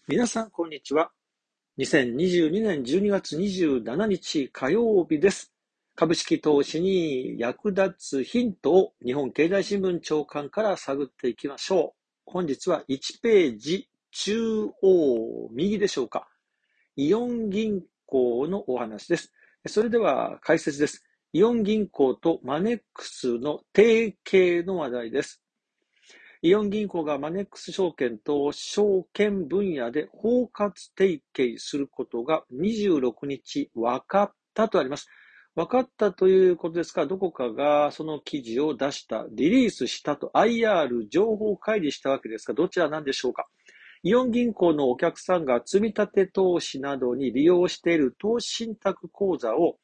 皆さん、こんにちは。2022年12月27日火曜日です。株式投資に役立つヒントを日本経済新聞長官から探っていきましょう。本日は1ページ中央右でしょうか。イオン銀行のお話です。それでは解説です。イオン銀行とマネックスの提携の話題です。イオン銀行がマネックス証券と証券分野で包括提携することが26日分かったとあります。分かったということですが、どこかがその記事を出した、リリースしたと IR 情報開示したわけですが、どちらなんでしょうか。イオン銀行のお客さんが積立投資などに利用している投資信託口座を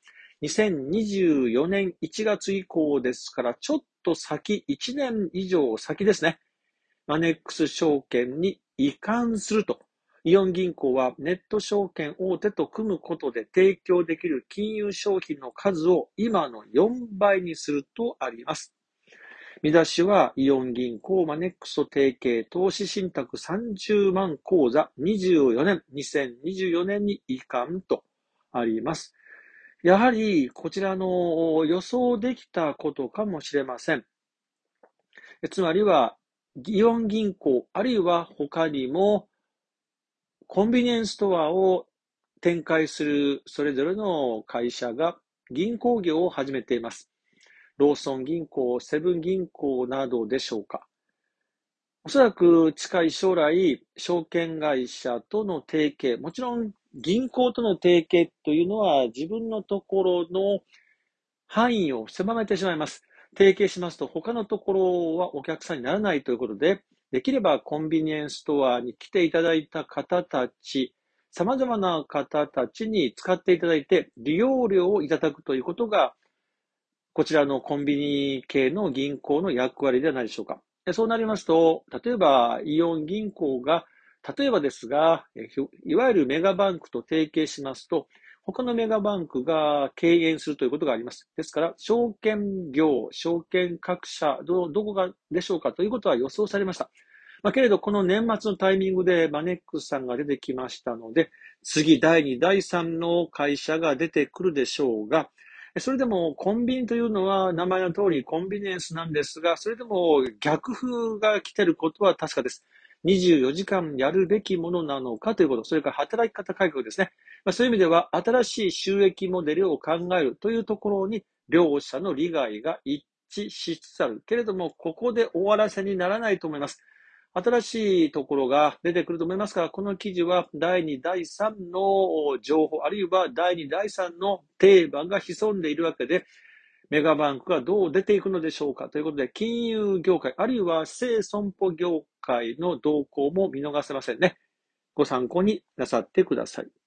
2024年1月以降ですから、ちょっと先、1年以上先ですね。マネックス証券に移管すると。イオン銀行はネット証券大手と組むことで提供できる金融商品の数を今の4倍にするとあります。見出しはイオン銀行マネックスと提携投資信託30万口座24年、2024年に移管とあります。やはりこちらの予想できたことかもしれません。つまりはイオン銀行、あるいは他にもコンビニエンスストアを展開するそれぞれの会社が銀行業を始めています。ローソン銀行、セブン銀行などでしょうか。おそらく近い将来、証券会社との提携、もちろん銀行との提携というのは自分のところの範囲を狭めてしまいます。提携しますと他のところはお客さんにならないということで、できればコンビニエンスストアに来ていただいた方たち、様々な方たちに使っていただいて利用料をいただくということが、こちらのコンビニ系の銀行の役割ではないでしょうか。そうなりますと、例えばイオン銀行が、例えばですが、いわゆるメガバンクと提携しますと、他のメガバンクが敬遠するということがあります。ですから、証券業、証券各社、どこがでしょうかということは予想されました。けれど、この年末のタイミングでマネックスさんが出てきましたので、次、第2、第3の会社が出てくるでしょうが、それでもコンビニというのは名前の通りコンビニエンスなんですが、それでも逆風が来ていることは確かです。24時間やるべきものなのかということ、それから働き方改革ですね。そういう意味では新しい収益モデルを考えるというところに両者の利害が一致しつつある。けれども、ここで終わらせにならないと思います。新しいところが出てくると思いますが、この記事は第2、第3の情報、あるいは第2、第3のテーマが潜んでいるわけで、メガバンクがどう出ていくのでしょうかということで、金融業界、あるいは生損保業界の動向も見逃せませんね。ご参考になさってください。